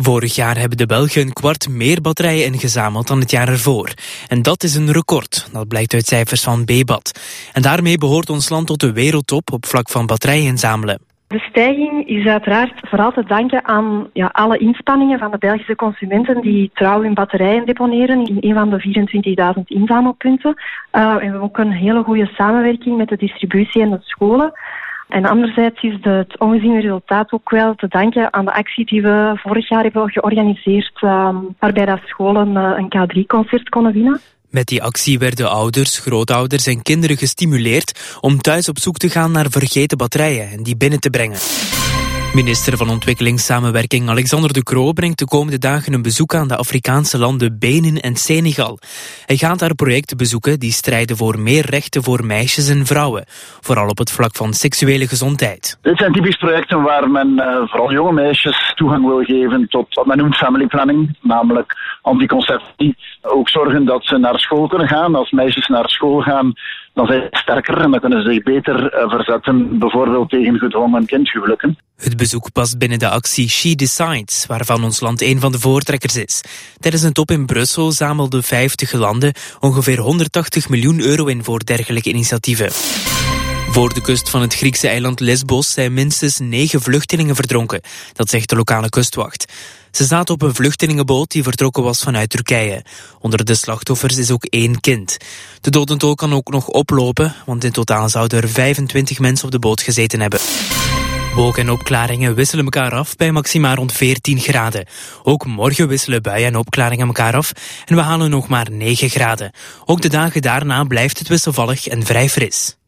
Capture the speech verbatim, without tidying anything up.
Vorig jaar hebben de Belgen een kwart meer batterijen ingezameld dan het jaar ervoor. En dat is een record, dat blijkt uit cijfers van B B A T. En daarmee behoort ons land tot de wereldtop op vlak van batterijen inzamelen. De stijging is uiteraard vooral te danken aan ja, alle inspanningen van de Belgische consumenten die trouw hun batterijen deponeren in een van de vierentwintigduizend inzamelpunten. Uh, en we hebben ook een hele goede samenwerking met de distributie en de scholen. En anderzijds is de, het ongeziene resultaat ook wel te danken aan de actie die we vorig jaar hebben georganiseerd, uh, waarbij dat scholen uh, een K drie concert konden winnen. Met die actie werden ouders, grootouders en kinderen gestimuleerd om thuis op zoek te gaan naar vergeten batterijen en die binnen te brengen. Minister van Ontwikkelingssamenwerking Alexander De Croo brengt de komende dagen een bezoek aan de Afrikaanse landen Benin en Senegal. Hij gaat daar projecten bezoeken die strijden voor meer rechten voor meisjes en vrouwen, vooral op het vlak van seksuele gezondheid. Dit zijn typisch projecten waar men uh, vooral jonge meisjes toegang wil geven tot wat men noemt family planning, namelijk anticonceptie. Ook zorgen dat ze naar school kunnen gaan. Als meisjes naar school gaan, dan zijn ze sterker en dan kunnen ze zich beter uh, verzetten, bijvoorbeeld tegen gedwongen kindhuwelijken. Het bezoek past binnen de actie She Decides, waarvan ons land een van de voortrekkers is. Tijdens een top in Brussel zamelden vijftig landen ongeveer honderdtachtig miljoen euro in voor dergelijke initiatieven. Voor de kust van het Griekse eiland Lesbos zijn minstens negen vluchtelingen verdronken. Dat zegt de lokale kustwacht. Ze zaten op een vluchtelingenboot die vertrokken was vanuit Turkije. Onder de slachtoffers is ook één kind. De dodental kan ook nog oplopen, want in totaal zouden er vijfentwintig mensen op de boot gezeten hebben. Wolken en opklaringen wisselen elkaar af bij maxima rond veertien graden. Ook morgen wisselen buien en opklaringen elkaar af en we halen nog maar negen graden. Ook de dagen daarna blijft het wisselvallig en vrij fris.